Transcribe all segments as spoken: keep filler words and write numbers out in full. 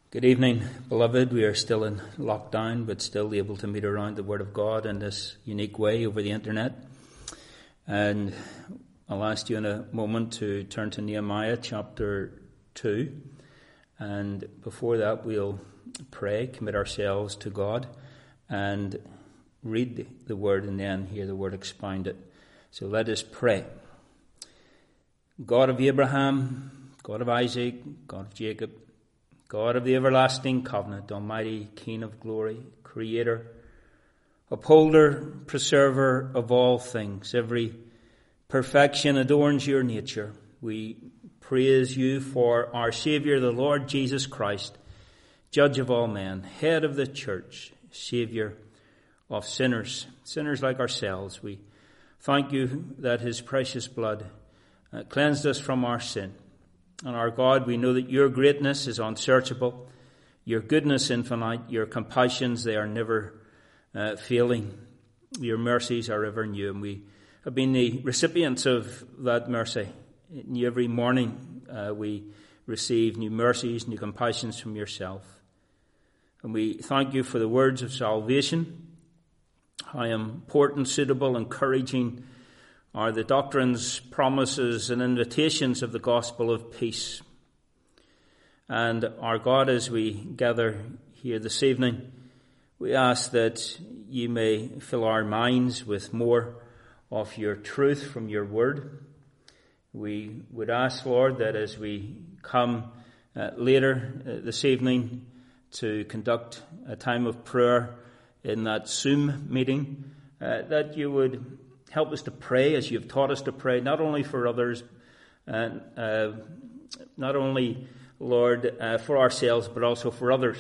Good evening, beloved. We are still in lockdown, but still able to meet around the Word of God in this unique way over the internet. And I'll ask you in a moment to turn to Nehemiah chapter two. And before that, we'll pray, commit ourselves to God, and read the Word and then hear the Word expounded. So let us pray. God of Abraham, God of Isaac, God of Jacob, God of the everlasting covenant, Almighty King of glory, Creator, upholder, preserver of all things, every perfection adorns your nature. We praise you for our Saviour, the Lord Jesus Christ, Judge of all men, Head of the church, Saviour of sinners, sinners like ourselves. We thank you that his precious blood uh, cleansed us from our sin. And our God, we know that your greatness is unsearchable, your goodness infinite, your compassions, they are never uh, failing. Your mercies are ever new, and we have been the recipients of that mercy. Every morning uh, we receive new mercies, new compassions from yourself. And we thank you for the words of salvation. How important, suitable, encouraging are the doctrines, promises, and invitations of the gospel of peace. And our God, as we gather here this evening, we ask that you may fill our minds with more of your truth from your word. We would ask, Lord, that as we come uh, later uh, this evening to conduct a time of prayer in that Zoom meeting, uh, that you would help us to pray as you've taught us to pray, not only for others, and uh, not only, Lord, uh, for ourselves, but also for others.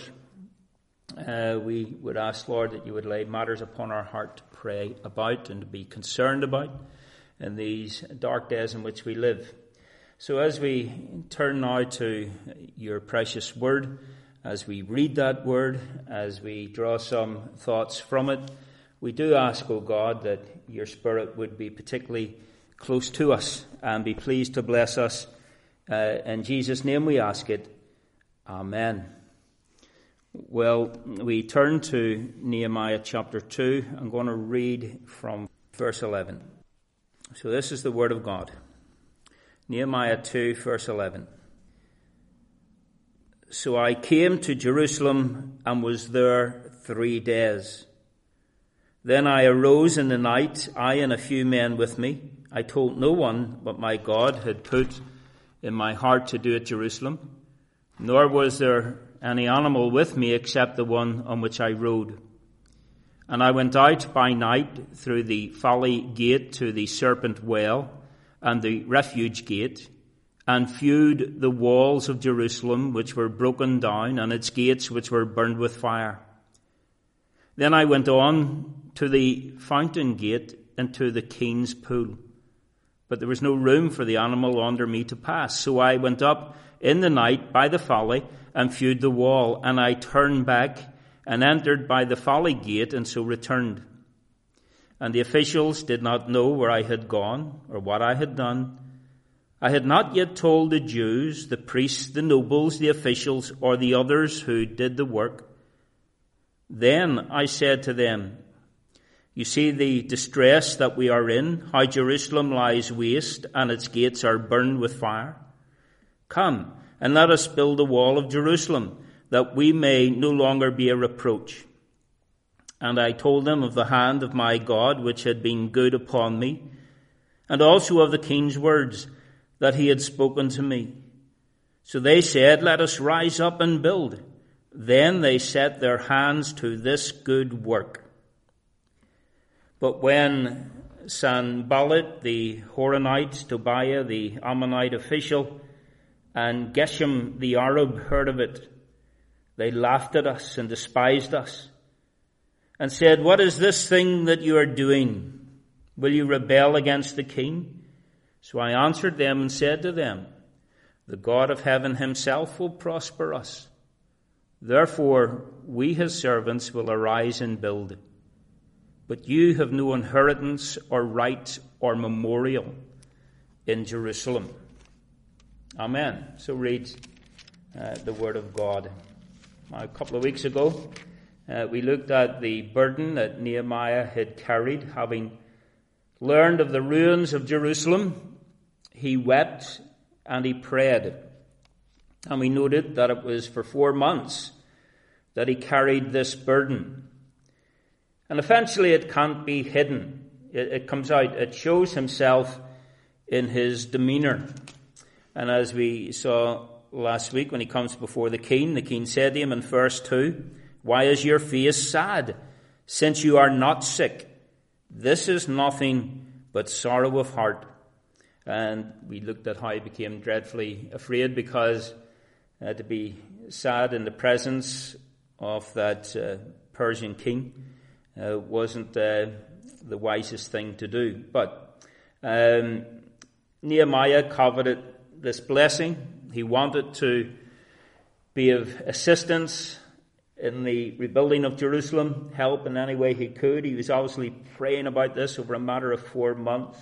Uh, we would ask, Lord, that you would lay matters upon our heart to pray about and to be concerned about in these dark days in which we live. So as we turn now to your precious word, as we read that word, as we draw some thoughts from it, we do ask, O God, that your Spirit would be particularly close to us and be pleased to bless us. Uh, in Jesus' name we ask it. Amen. Well, we turn to Nehemiah chapter two. I'm going to read from verse eleven. So this is the word of God. Nehemiah two, verse eleven. So I came to Jerusalem and was there three days. Then I arose in the night, I and a few men with me. I told no one what my God had put in my heart to do at Jerusalem, nor was there any animal with me except the one on which I rode. And I went out by night through the Valley Gate to the Serpent Well and the Refuge Gate, and viewed the walls of Jerusalem which were broken down, and its gates which were burned with fire. Then I went on to the fountain gate and to the king's pool. But there was no room for the animal under me to pass. So I went up in the night by the valley and viewed the wall. And I turned back and entered by the valley gate and so returned. And the officials did not know where I had gone or what I had done. I had not yet told the Jews, the priests, the nobles, the officials, or the others who did the work. Then I said to them, you see the distress that we are in, how Jerusalem lies waste and its gates are burned with fire. Come and let us build a wall of Jerusalem, that we may no longer be a reproach. And I told them of the hand of my God, which had been good upon me, and also of the king's words that he had spoken to me. So they said, let us rise up and build. Then they set their hands to this good work. But when Sanballat the Horonite, Tobiah the Ammonite official, and Geshem the Arab heard of it, they laughed at us and despised us, and said, what is this thing that you are doing? Will you rebel against the king? So I answered them and said to them, the God of heaven himself will prosper us. Therefore we his servants will arise and build. But you have no inheritance or right or memorial in Jerusalem. Amen. So read uh, the word of God. A couple of weeks ago, uh, we looked at the burden that Nehemiah had carried. Having learned of the ruins of Jerusalem, he wept and he prayed. And we noted that it was for four months that he carried this burden. And eventually it can't be hidden. It, it comes out. It shows himself in his demeanor. And as we saw last week, when he comes before the king, the king said to him in verse two, "Why is your face sad, since you are not sick? This is nothing but sorrow of heart." And we looked at how he became dreadfully afraid, because uh, to be sad in the presence of that uh, Persian king uh, wasn't uh, the wisest thing to do. But um, Nehemiah coveted this blessing. He wanted to be of assistance in the rebuilding of Jerusalem, help in any way he could. He was obviously praying about this over a matter of four months.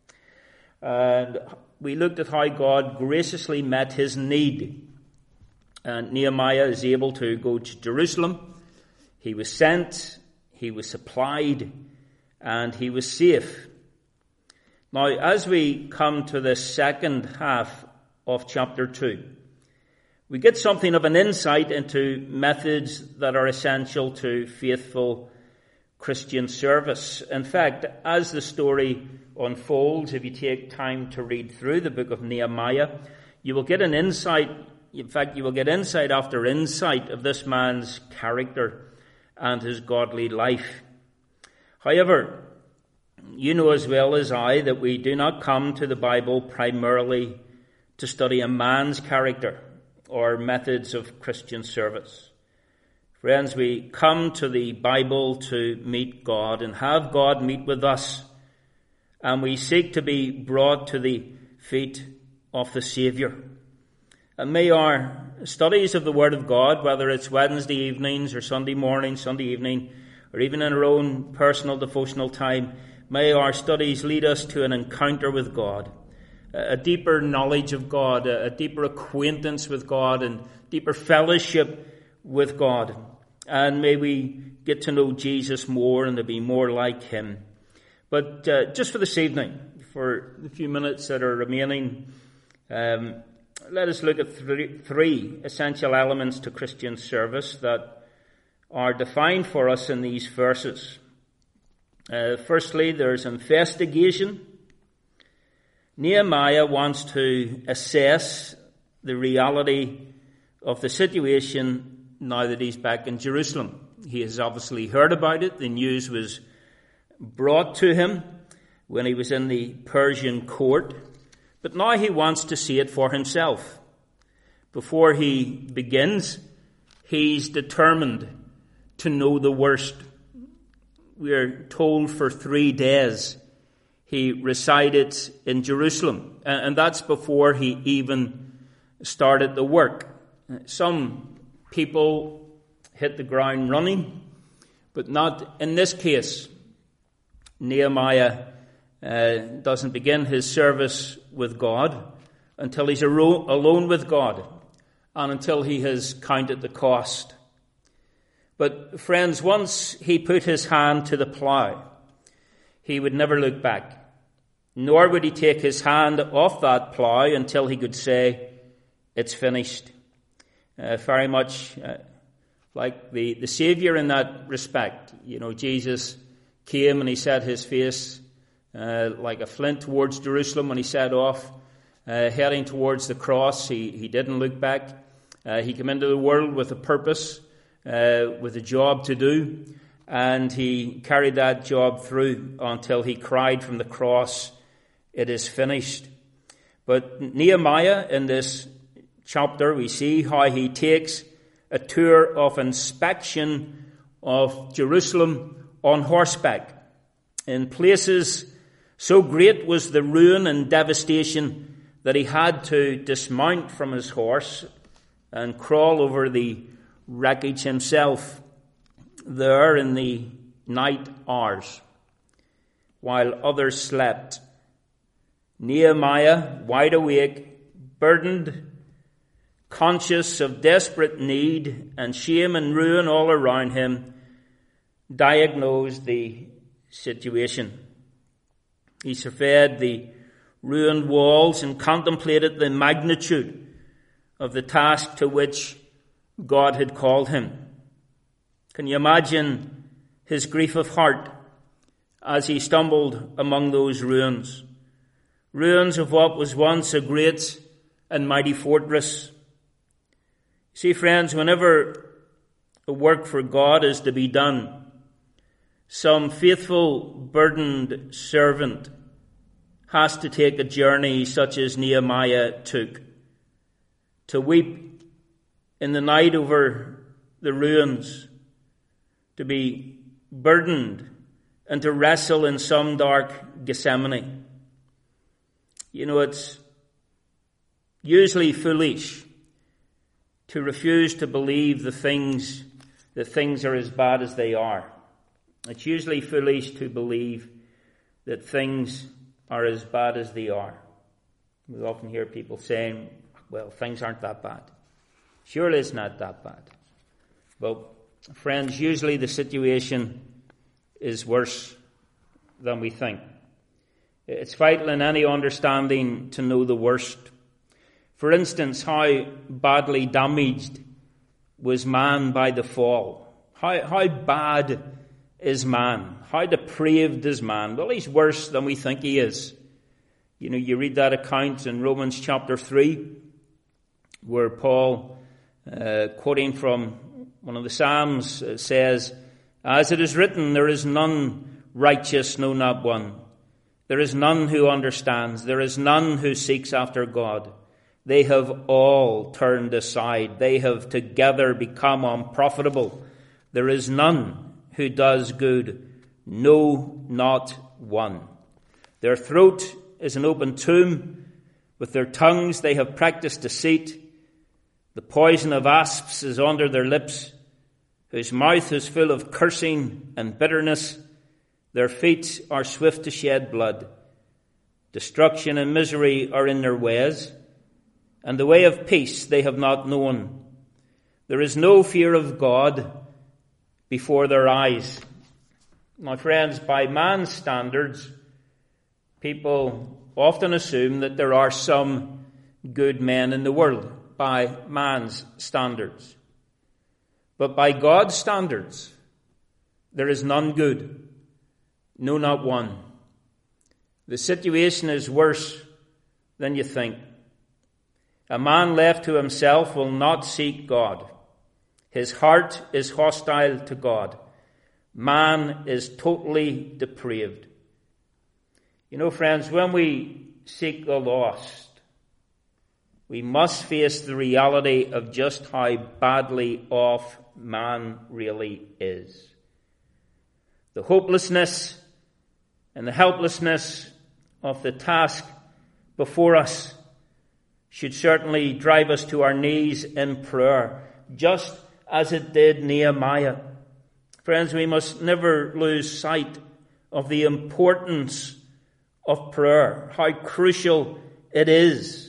And we looked at how God graciously met his need. And Nehemiah is able to go to Jerusalem. He was sent, he was supplied, and he was safe. Now, as we come to the second half of chapter two, we get something of an insight into methods that are essential to faithful Christian service. In fact, as the story unfolds, if you take time to read through the book of Nehemiah, you will get an insight. In fact, you will get insight after insight of this man's character and his godly life. However, you know as well as I that we do not come to the Bible primarily to study a man's character or methods of Christian service. Friends, we come to the Bible to meet God and have God meet with us. And we seek to be brought to the feet of the Saviour. And may our studies of the Word of God, whether it's Wednesday evenings or Sunday morning, Sunday evening, or even in our own personal devotional time, may our studies lead us to an encounter with God, a deeper knowledge of God, a deeper acquaintance with God, and deeper fellowship with God. And may we get to know Jesus more and to be more like him. But uh, just for this evening, for the few minutes that are remaining, um, let us look at three, three essential elements to Christian service that are defined for us in these verses. Uh, firstly, there's investigation. Nehemiah wants to assess the reality of the situation now that he's back in Jerusalem. He has obviously heard about it. The news was brought to him when he was in the Persian court. But now he wants to see it for himself. Before he begins, he's determined to know the worst. We are told for three days he resided in Jerusalem, and that's before he even started the work. Some people hit the ground running, but not in this case. Nehemiah uh, doesn't begin his service with God until he's aro- alone with God and until he has counted the cost. But friends, once he put his hand to the plough, he would never look back, nor would he take his hand off that plough until he could say, "It's finished." Uh, very much uh, like the, the Saviour in that respect. You know, Jesus came and he set his face uh, like a flint towards Jerusalem when he set off, uh, heading towards the cross. He, he didn't look back. Uh, he came into the world with a purpose, uh, with a job to do, and he carried that job through until he cried from the cross, "It is finished." But Nehemiah, in this chapter, we see how he takes a tour of inspection of Jerusalem on horseback. In places so great was the ruin and devastation that he had to dismount from his horse and crawl over the wreckage himself there in the night hours while others slept. Nehemiah, wide awake, burdened, conscious of desperate need and shame and ruin all around him, diagnosed the situation. He surveyed the ruined walls and contemplated the magnitude of the task to which God had called him. Can you imagine his grief of heart as he stumbled among those ruins? Ruins of what was once a great and mighty fortress. See, friends, whenever a work for God is to be done, some faithful, burdened servant has to take a journey such as Nehemiah took, to weep in the night over the ruins, to be burdened and to wrestle in some dark Gethsemane. You know, it's usually foolish to refuse to believe the things, that things are as bad as they are. It's usually foolish to believe that things are as bad as they are. We often hear people saying, well, things aren't that bad. Surely it's not that bad. But friends, usually the situation is worse than we think. It's vital in any understanding to know the worst. For instance, how badly damaged was man by the fall? How, how bad is man? How depraved is man? Well, he's worse than we think he is. You know, you read that account in Romans chapter three, where Paul, uh, quoting from one of the Psalms, uh, says, "As it is written, there is none righteous, no, not one. There is none who understands. There is none who seeks after God. They have all turned aside. They have together become unprofitable. There is none who does good, no, not one. Their throat is an open tomb. With their tongues they have practiced deceit. The poison of asps is under their lips, whose mouth is full of cursing and bitterness. Their feet are swift to shed blood. Destruction and misery are in their ways, and the way of peace they have not known. There is no fear of God before their eyes." My friends, by man's standards, people often assume that there are some good men in the world, by man's standards. But by God's standards, there is none good, no, not one. The situation is worse than you think. A man left to himself will not seek God. His heart is hostile to God. Man is totally depraved. You know, friends, when we seek the lost, we must face the reality of just how badly off man really is. The hopelessness and the helplessness of the task before us should certainly drive us to our knees in prayer, just as it did Nehemiah. Friends, we must never lose sight of the importance of prayer, how crucial it is.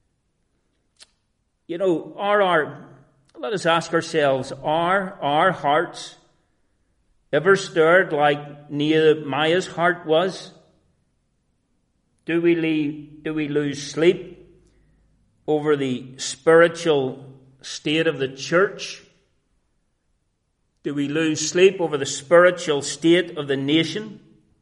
You know, are our, let us ask ourselves, are our hearts ever stirred like Nehemiah's heart was? Do we, leave, do we lose sleep over the spiritual state of the church? Do we lose sleep over the spiritual state of the nation?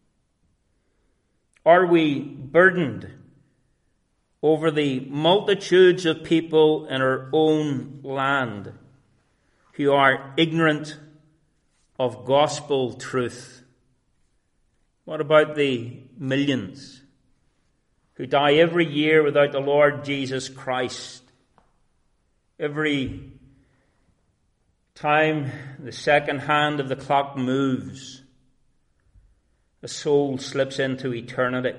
Are we burdened over the multitudes of people in our own land who are ignorant of gospel truth? What about the millions who die every year without the Lord Jesus Christ? Every time the second hand of the clock moves, a soul slips into eternity.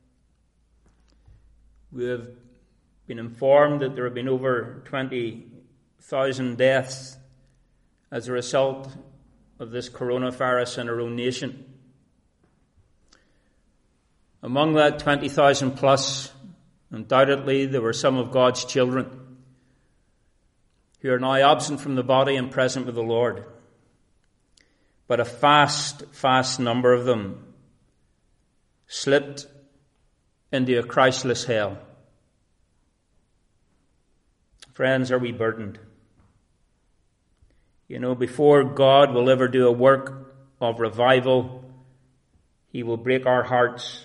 We have been informed that there have been over twenty thousand deaths as a result of this coronavirus in our own nation. Among that twenty thousand plus, undoubtedly there were some of God's children who are now absent from the body and present with the Lord. But a vast, vast number of them slipped into a Christless hell. Friends, are we burdened? You know, before God will ever do a work of revival, He will break our hearts.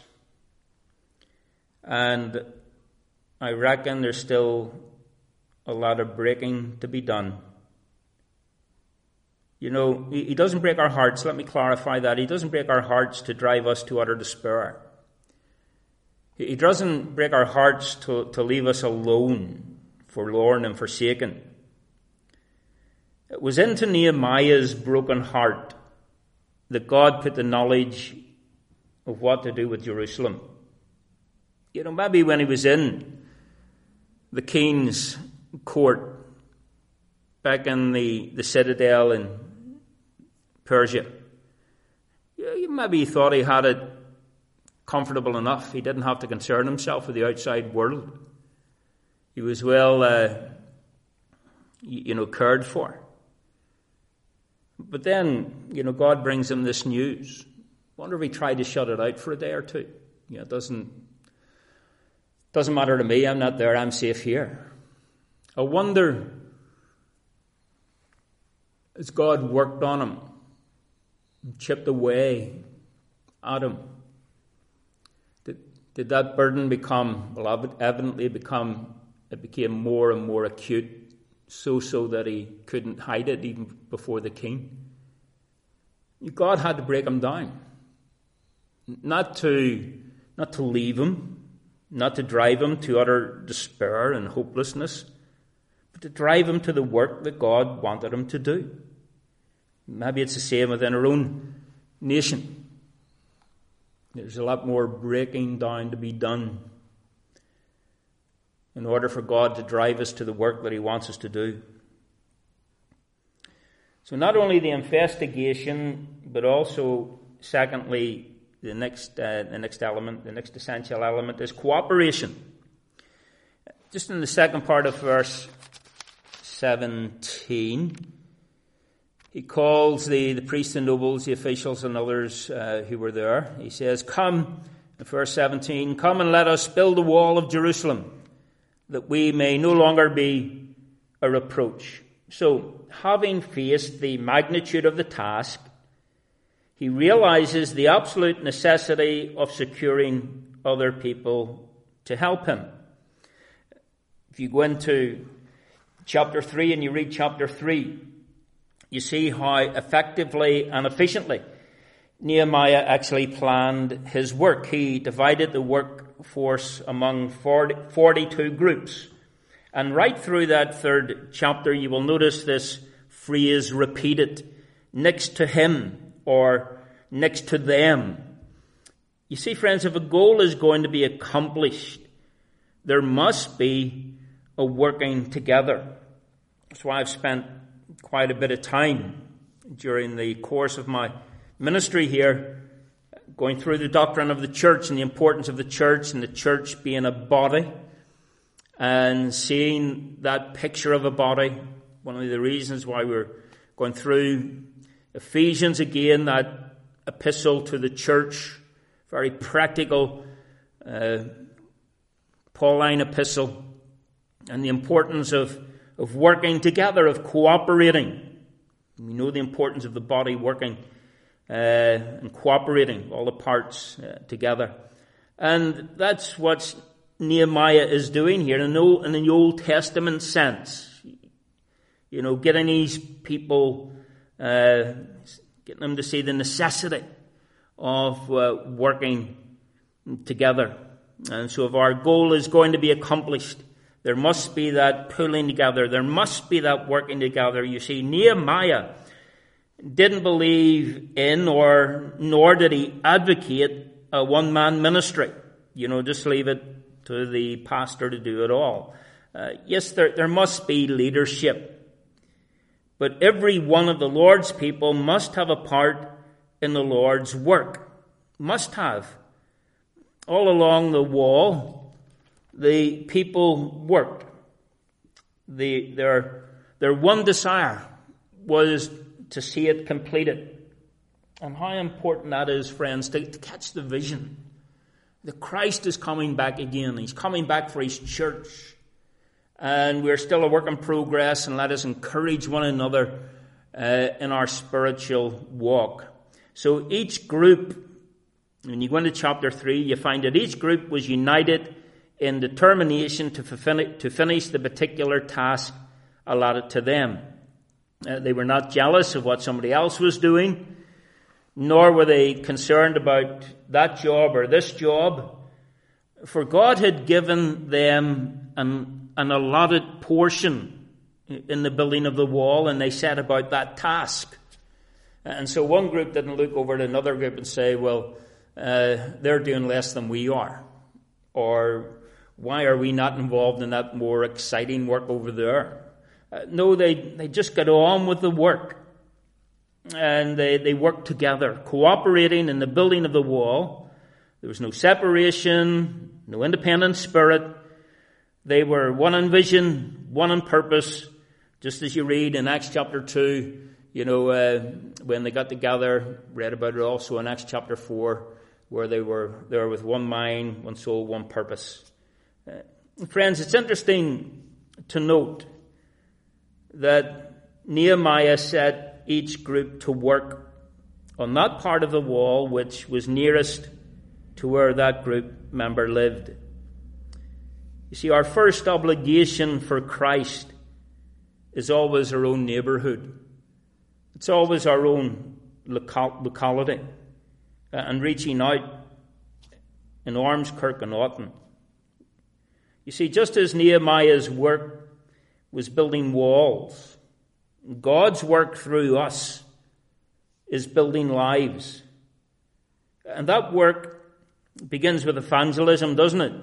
And I reckon there's still a lot of breaking to be done. You know, He doesn't break our hearts, let me clarify that. He doesn't break our hearts to drive us to utter despair. He doesn't break our hearts to, to leave us alone, forlorn and forsaken. It was into Nehemiah's broken heart that God put the knowledge of what to do with Jerusalem. You know, maybe when he was in the king's court back in the, the citadel in Persia, maybe he thought he had it comfortable enough. He didn't have to concern himself with the outside world. He was well, uh, you know, cared for. But then, you know, God brings him this news. Wonder if he tried to shut it out for a day or two. You know, it doesn't, doesn't matter to me. I'm not there. I'm safe here. I wonder, has God worked on him, chipped away at him? Did, did that burden become, well, evidently become, it became more and more acute, so so that he couldn't hide it even before the king? God had to break him down. Not to, not to leave him, not to drive him to utter despair and hopelessness, but to drive him to the work that God wanted him to do. Maybe it's the same within our own nation. There's a lot more breaking down to be done in order for God to drive us to the work that he wants us to do. So not only the investigation, but also, secondly, the next uh, the next element, the next essential element is cooperation. Just in the second part of verse seventeen, he calls the, the priests and nobles, the officials and others uh, who were there. He says, "Come," in verse seventeen, "come and let us build the wall of Jerusalem, that we may no longer be a reproach." So, having faced the magnitude of the task, he realizes the absolute necessity of securing other people to help him. If you go into chapter three and you read chapter three, you see how effectively and efficiently Nehemiah actually planned his work. He divided the workforce among forty, forty-two groups. And right through that third chapter, you will notice this phrase repeated, next to him or next to them. You see, friends, if a goal is going to be accomplished, there must be a working together. That's why I've spent quite a bit of time during the course of my ministry here going through the doctrine of the church and the importance of the church and the church being a body, and seeing that picture of a body. One of the reasons why we're going through Ephesians again, that epistle to the church, very practical uh, Pauline epistle, and the importance of, of working together, of cooperating. We know the importance of the body working uh, and cooperating, all the parts uh, together. And that's what's Nehemiah is doing here in the, Old, in the Old Testament sense. You know, getting these people, uh, getting them to see the necessity of uh, working together. And so if our goal is going to be accomplished, there must be that pulling together. There must be that working together. You see, Nehemiah didn't believe in or nor did he advocate a one-man ministry. You know, just leave it to the pastor to do it all. Uh, yes, there, there must be leadership. But every one of the Lord's people must have a part in the Lord's work. Must have. All along the wall, the people worked. The, their, Their one desire was to see it completed. And how important that is, friends, to, to catch the vision. That Christ is coming back again. He's coming back for his church. And we're still a work in progress, and let us encourage one another uh, in our spiritual walk. So each group, when you go into chapter three, you find that each group was united in determination to, fin- to finish the particular task allotted to them. Uh, they were not jealous of what somebody else was doing, nor were they concerned about that job or this job, for God had given them an an allotted portion in the building of the wall, and they set about that task. And so one group didn't look over at another group and say, well, uh, they're doing less than we are. Or why are we not involved in that more exciting work over there? Uh, no, they, they just got on with the work. And they, they worked together, cooperating in the building of the wall. There was no separation, no independent spirit. They were one in vision, one in purpose, just as you read in Acts chapter two, you know, uh, when they got together, read about it also in Acts chapter four, where they were there with one mind, one soul, one purpose. Uh, friends, it's interesting to note that Nehemiah set each group to work on that part of the wall which was nearest to where that group member lived. You see, our first obligation for Christ is always our own neighbourhood. It's always our own locality. Uh, and reaching out in Ormskirk and Oughton. You see, just as Nehemiah's work was building walls, God's work through us is building lives. And that work begins with evangelism, doesn't it?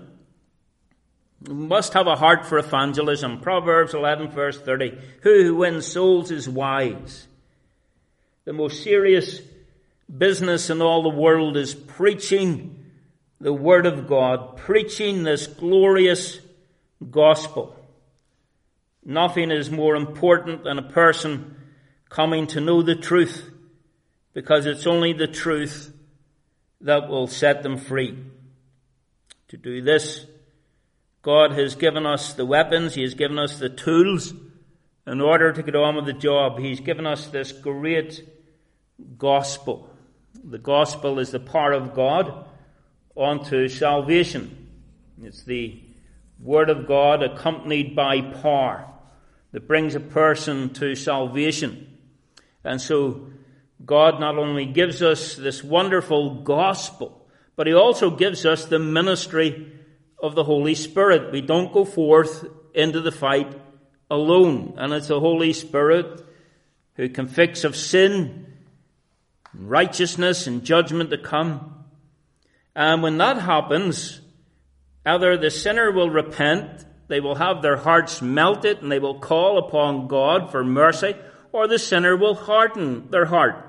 We must have a heart for evangelism. Proverbs eleven verse thirty. Who who wins souls is wise. The most serious business in all the world is preaching the Word of God. Preaching this glorious gospel. Nothing is more important than a person coming to know the truth, because it's only the truth that will set them free. To do this, God has given us the weapons, He has given us the tools in order to get on with the job. He's given us this great gospel. The gospel is the power of God unto salvation. It's the Word of God accompanied by power that brings a person to salvation. And so God not only gives us this wonderful gospel, but He also gives us the ministry of the Holy Spirit. We don't go forth into the fight alone. And it's the Holy Spirit who convicts of sin, and righteousness and judgment to come. And when that happens, either the sinner will repent, they will have their hearts melted, and they will call upon God for mercy, or the sinner will harden their heart.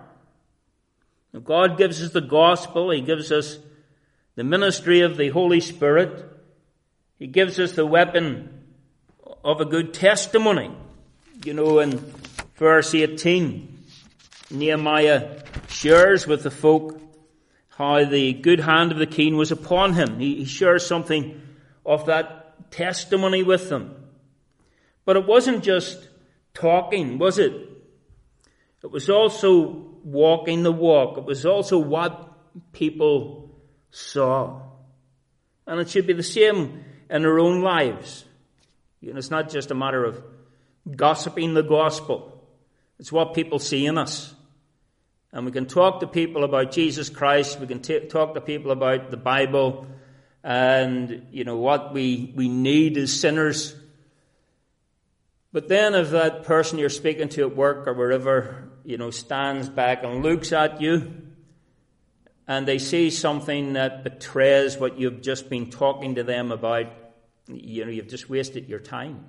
If God gives us the gospel, He gives us the ministry of the Holy Spirit. He gives us the weapon of a good testimony. You know, in verse eighteen, Nehemiah shares with the folk how the good hand of the king was upon him. He, he shares something of that testimony with them. But it wasn't just talking, was it? It was also walking the walk. It was also what people saw. And it should be the same in our own lives. You know, it's not just a matter of gossiping the gospel. It's what people see in us. And we can talk to people about Jesus Christ. We can t- talk to people about the Bible and, you know, what we, we need as sinners. But then if that person you're speaking to at work or wherever, you know, stands back and looks at you and they see something that betrays what you've just been talking to them about, you know, you've just wasted your time.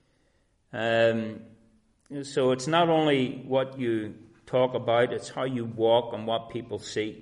Um, so it's not only what you talk about, it's how you walk and what people see.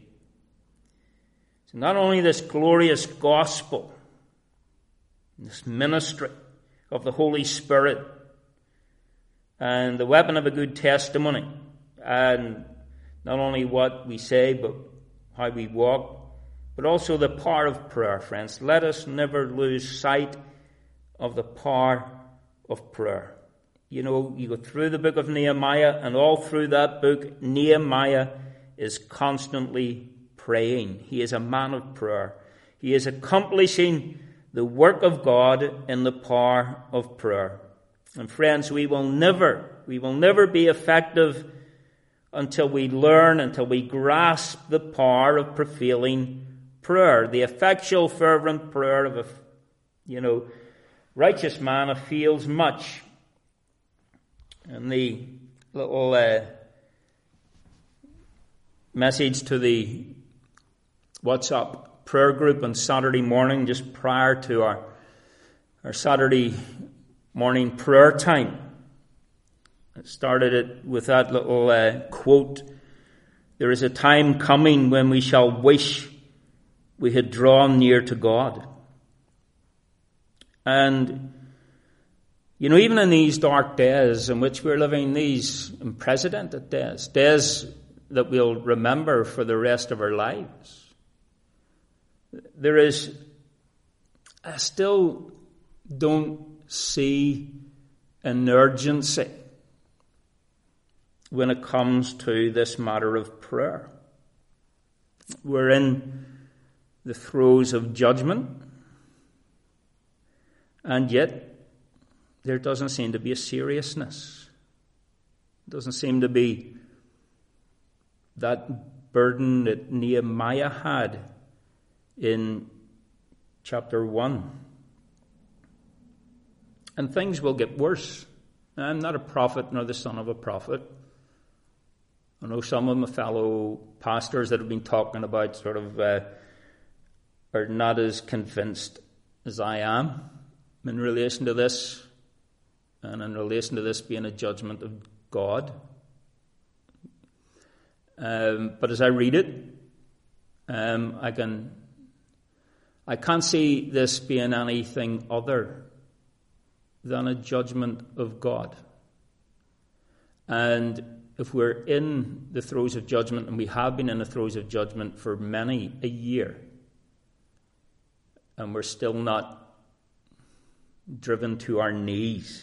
So not only this glorious gospel, this ministry of the Holy Spirit, and the weapon of a good testimony. And not only what we say, but how we walk, but also the power of prayer, friends. Let us never lose sight of the power of prayer. You know, you go through the book of Nehemiah, and all through that book, Nehemiah is constantly praying. He is a man of prayer. He is accomplishing the work of God in the power of prayer. And friends, we will never, we will never be effective until we learn, until we grasp the power of prevailing prayer. The effectual, fervent prayer of a, you know, righteous man avails much. And the little uh, message to the WhatsApp prayer group on Saturday morning, just prior to our, our Saturday morning prayer time, I started it with that little uh, quote: "There is a time coming when we shall wish we had drawn near to God." And, you know, even in these dark days in which we're living, these unprecedented days, days that we'll remember for the rest of our lives, there is, I still don't see an urgency when it comes to this matter of prayer. We're in the throes of judgment, and yet there doesn't seem to be a seriousness. It doesn't seem to be that burden that Nehemiah had in chapter one. And things will get worse. I'm not a prophet nor the son of a prophet. I know some of my fellow pastors that have been talking about sort of uh, are not as convinced as I am in relation to this, and in relation to this being a judgment of God. Um, but as I read it, um, I can I can't see this being anything other than a judgment of God. And if we're in the throes of judgment, and we have been in the throes of judgment for many a year, and we're still not driven to our knees,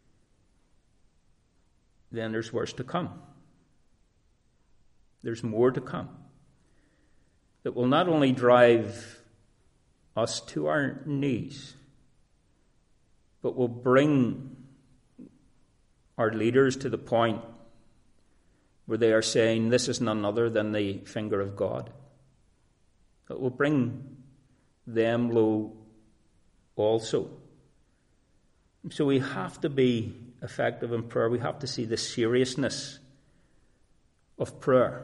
then there's worse to come. There's more to come that will not only drive us to our knees, but will bring our leaders to the point where they are saying, this is none other than the finger of God. It will bring them low also. So we have to be effective in prayer. We have to see the seriousness of prayer.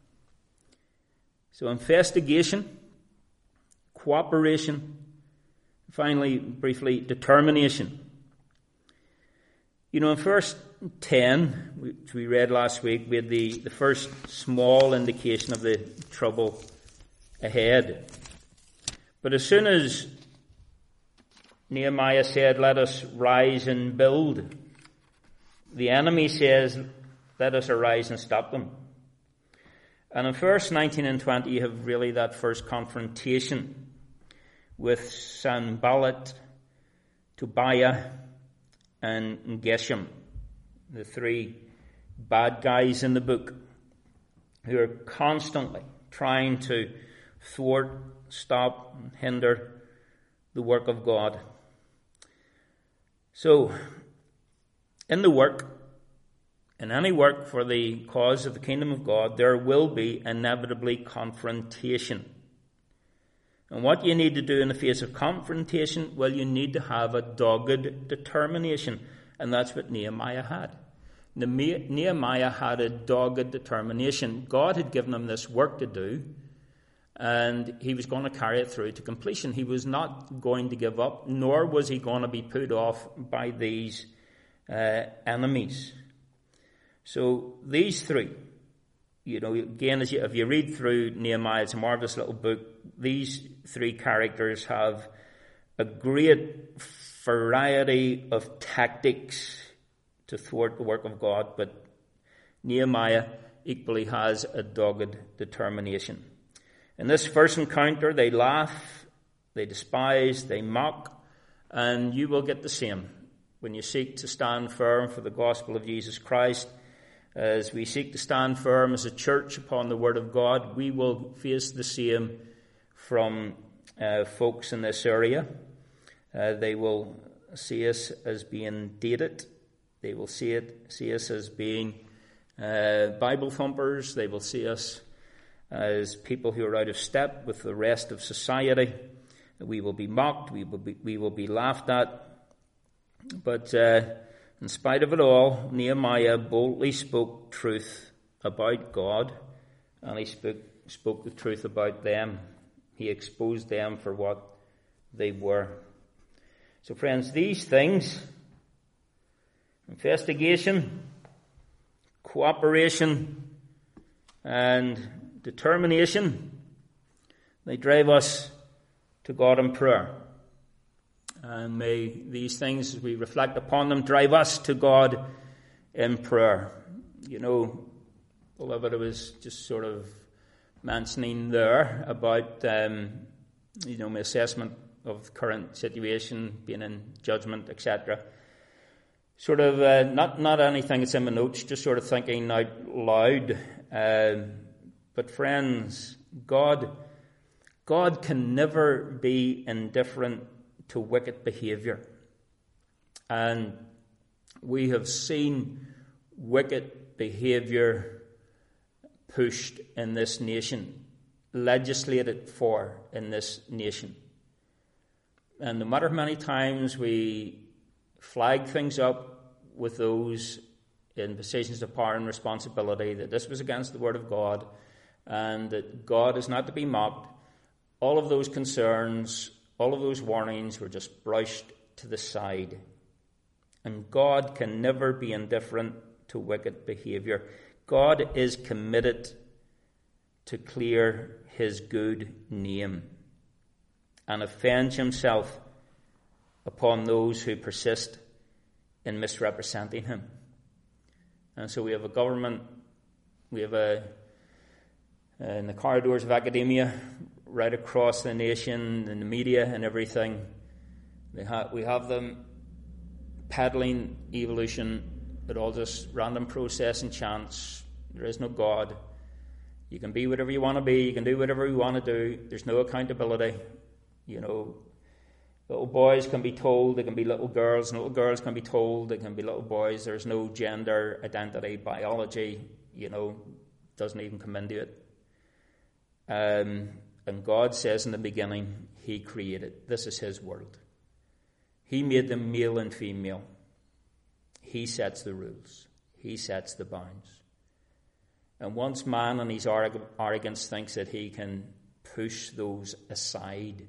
So investigation, cooperation, finally, briefly, determination. You know, in verse ten, which we read last week, we had the, the first small indication of the trouble ahead. But as soon as Nehemiah said, let us rise and build, the enemy says, let us arise and stop them. And in verse nineteen and twenty, you have really that first confrontation with Sanballat, Tobiah, and Geshem, the three bad guys in the book who are constantly trying to thwart, stop, and hinder the work of God. So, in the work, in any work for the cause of the kingdom of God, there will be inevitably confrontation. And what you need to do in the face of confrontation, well, you need to have a dogged determination. And that's what Nehemiah had. Nehemiah had a dogged determination. God had given him this work to do, and he was going to carry it through to completion. He was not going to give up, nor was he going to be put off by these uh, enemies. So these three, you know, again, as you, if you read through Nehemiah, it's a marvelous little book. These three characters have a great variety of tactics to thwart the work of God, but Nehemiah equally has a dogged determination. In this first encounter, they laugh, they despise, they mock, and you will get the same when you seek to stand firm for the gospel of Jesus Christ. As we seek to stand firm as a church upon the word of God, we will face the same from uh, folks in this area. Uh, they will see us as being dated. They will see it, see us as being uh, Bible thumpers. They will see us as people who are out of step with the rest of society. We will be mocked. We will be, we will be laughed at. But uh, in spite of it all, Nehemiah boldly spoke truth about God, and he spoke, spoke the truth about them. He exposed them for what they were. So friends, these things, investigation, cooperation, and determination, they drive us to God in prayer. And may these things, as we reflect upon them, drive us to God in prayer. You know, beloved, I was just sort of mentioning there about, um, you know, my assessment of the current situation, being in judgment, et cetera. Sort of, uh, not, not anything that's in my notes, just sort of thinking out loud. Um, but friends, God, God can never be indifferent to wicked behavior. And we have seen wicked behavior pushed in this nation, legislated for in this nation. And no matter how many times we flag things up with those in positions of power and responsibility, that this was against the word of God, and that God is not to be mocked, all of those concerns, all of those warnings were just brushed to the side. And God can never be indifferent to wicked behavior. God is committed to clear his good name and avenge himself upon those who persist in misrepresenting him. And so we have a government, we have a, in the corridors of academia, right across the nation, in the media and everything, they ha- we have them peddling evolution, but all just random process and chance. There is no God. You can be whatever you want to be. You can do whatever you want to do. There's no accountability. You know, little boys can be told they can be little girls, and little girls can be told they can be little boys. There's no gender identity. Biology, you know, doesn't even come into it. Um... And God says in the beginning, he created. This is his world. He made them male and female. He sets the rules. He sets the bounds. And once man in his arrogance thinks that he can push those aside,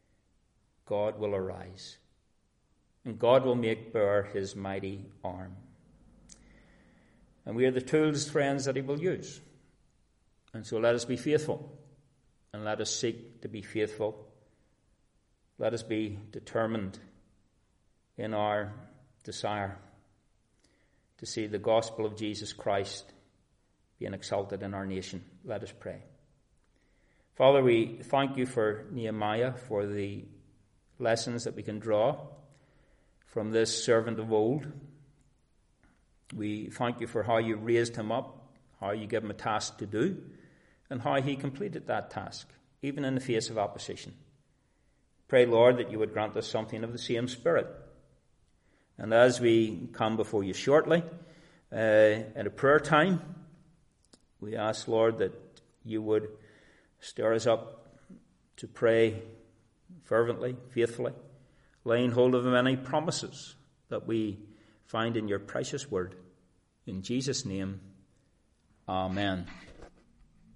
God will arise. And God will make bare his mighty arm. And we are the tools, friends, that he will use. And so let us be faithful. And let us seek to be faithful. Let us be determined in our desire to see the gospel of Jesus Christ being exalted in our nation. Let us pray. Father, we thank you for Nehemiah, for the lessons that we can draw from this servant of old. We thank you for how you raised him up, how you gave him a task to do, and how he completed that task, even in the face of opposition. Pray, Lord, that you would grant us something of the same spirit. And as we come before you shortly, uh, at a prayer time, we ask, Lord, that you would stir us up to pray fervently, faithfully, laying hold of many promises that we find in your precious word. In Jesus' name, amen.